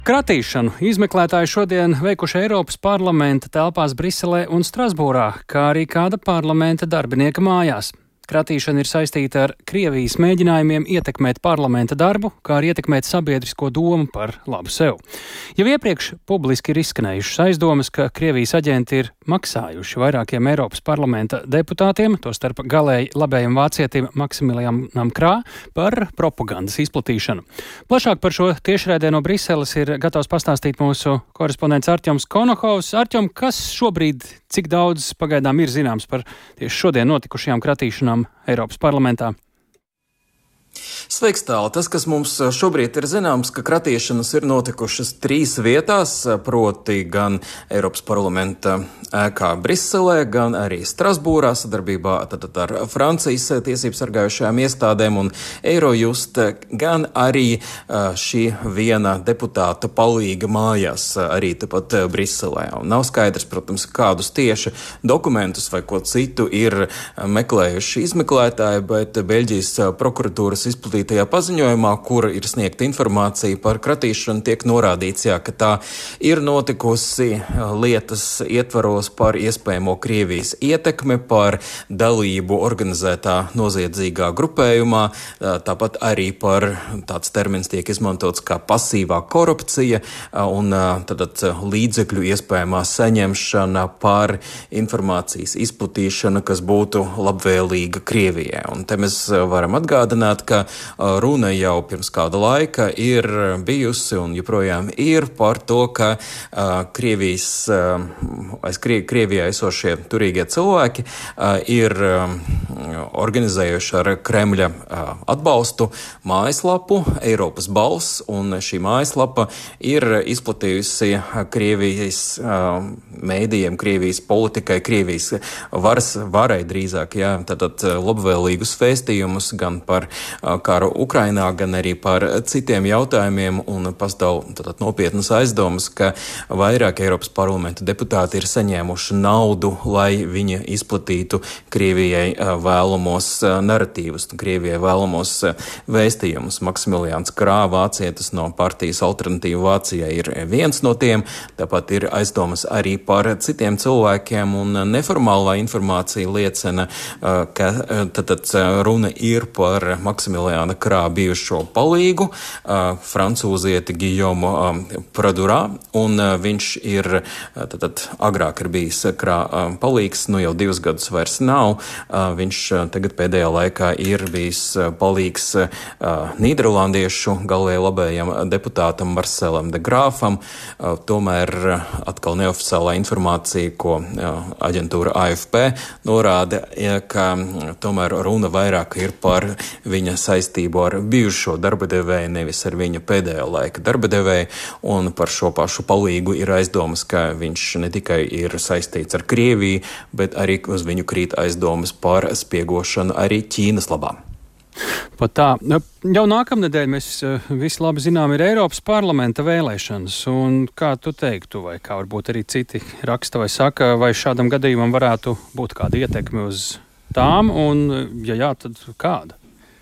Kratīšanu izmeklētāji šodien veikuši Eiropas parlamenta telpās Briselē un Strasbūrā, kā arī kāda parlamenta darbinieka mājās. Kratīšana ir saistīta ar Krievijas mēģinājumiem ietekmēt parlamenta darbu, kā arī ietekmēt sabiedrisko domu par labu sev. Jau iepriekš publiski ir izskanējušas aizdomas, ka Krievijas aģenti ir maksājuši vairākiem Eiropas parlamenta deputātiem, tostarp galēji labējam vācietim Maksimilianam Krā, par propagandas izplatīšanu. Plašāk par šo tiešraidē no Briseles ir gatavs pastāstīt mūsu korespondents Artjoms Konohovs. Artjom, kas šobrīd, cik daudz pagaidām ir zināms par tieši šodien notikušajām kratīšanām Eiropas parlamentā? Sveiks, tālāk. Tas, kas mums šobrīd ir zināms, ka kratīšanas ir notikušas 3 vietās, proti gan Eiropas parlamenta ēkā Briselē, gan arī Strasbūrā sadarbībā ar Francijas tiesību sargājušajām iestādēm un Eirojust, gan arī šī viena deputāta palīga mājās, arī tepat Briselē. Un nav skaidrs, protams, kādus tieši dokumentus vai ko citu ir meklējuši izmeklētāji, bet Beļģijas prokuratūras izplatītajā paziņojumā, kur ir sniegta informācija par kratīšanu, tiek norādīts, ka tā ir notikusi lietas ietvaros par iespējamo Krievijas ietekmi, par dalību organizētā noziedzīgā grupējumā, tāpat arī par tāds termins tiek izmantots kā pasīvā korupcija un tad līdzekļu iespējamā saņemšana par informācijas izplatīšanu, kas būtu labvēlīga Krievijai. Un te mēs varam atgādināt, ka runa jau pirms kāda laika ir bijusi un joprojām ir par to, ka Krievijā esošie turīgie cilvēki ir organizējuši ar Kremļa atbalstu mājaslapu Eiropas balss, un šī mājaslapa ir izplatījusi Krievijas mēdījiem, Krievijas politikai, Krievijas varai drīzāk, tātad labvēlīgus vēstījumus gan par karu Ukrainā, gan arī par citiem jautājumiem, un pastāv nopietnas aizdomas, ka vairāk Eiropas parlamenta deputāti ir saņēmuši naudu, lai viņi izplatītu Krievijai vēlamos naratīvus, Krievijai vēlamos vēstījumus. Maksimilians Krā, vācietis no partijas Alternatīva Vācijai, ir viens no tiem, tāpat ir aizdomas arī par citiem cilvēkiem, un neformālā informācija liecina, ka tad runa ir par Maksimiliāna Krā bijušo palīgu, francūzieti Gijomu Pradurā, un viņš ir, agrāk ir bijis Krā palīgs, jau 2 gadus vairs nav. Viņš tagad pēdējā laikā ir bijis palīgs nīderlandiešu galēji labējam deputātam Marcelam de Grāfam. Tomēr atkal neoficiālā informācija, ko aģentūra AFP norāda, ka tomēr runa vairāk ir par viņa saistību ar bijušo darba devēju, nevis ar viņa pēdējā laika darba devēju, un par šo pašu palīgu ir aizdomas, ka viņš ne tikai ir saistīts ar Krieviju, bet arī uz viņu krīt aizdomas par spiegošanu arī Ķīnas labā. Pat tā. Jau nākamnedēļ mēs visi labi zinām, ir Eiropas parlamenta vēlēšanas, un kā tu teiktu, vai kā varbūt arī citi raksta vai saka, vai šādam gadījumam varētu būt kāda ietekme uz tām, un ja jā, tad kāda?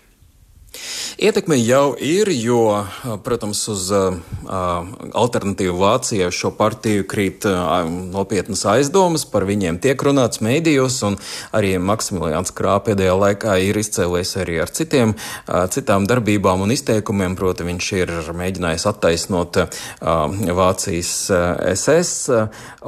Ietekme jau ir, jo, protams, uz Alternatīvu Vācijai šo partiju krīt nopietnas aizdomas, par viņiem tiek runāts mēdījos, un arī Maksimiliāns Krā pēdējā laikā ir izcēlies arī ar citām darbībām un izteikumiem, proti viņš ir mēģinājis attaisnot Vācijas SS,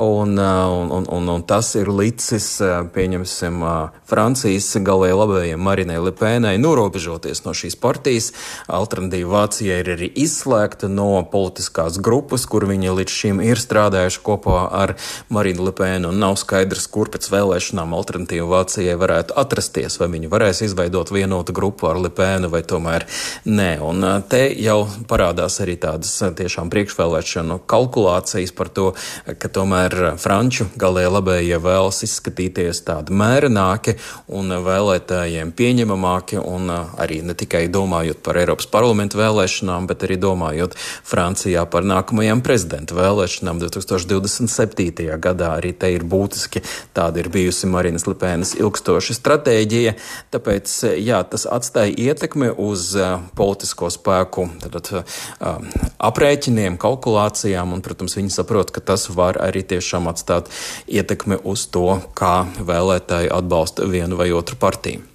un tas ir licis, pieņemsim, Francijas galēji labējiem Marinai Le Penai norobežoties no šīs partijas. Alternatīva Vācijai ir arī izslēgta no politiskās grupas, kur viņi līdz šim ir strādājuši kopā ar Marinu Le Penu, un nav skaidrs, kur pēc vēlēšanām Alternatīva Vācijai varētu atrasties, vai viņi varēs izveidot vienotu grupu ar Le Penu, vai tomēr nē. Un te jau parādās arī tādas tiešām priekšvēlēšanu kalkulācijas par to, ka tomēr franču galēji labējie vēlas izskatīties tādi mērenāki un vēlētājiem pieņemamāki, un arī ne tikai tikai domājot par Eiropas parlamentu vēlēšanām, bet arī domājot Francijā par nākamajām prezidenta vēlēšanām 2027. gadā. Arī te ir būtiski, tāda ir bijusi Marinas Lepēnas ilgstoša stratēģija, tāpēc, jā, tas atstāja ietekmi uz politisko spēku aprēķiniem, kalkulācijām, un, protams, viņi saprot, ka tas var arī tiešām atstāt ietekmi uz to, kā vēlētāji atbalsta vienu vai otru partiju.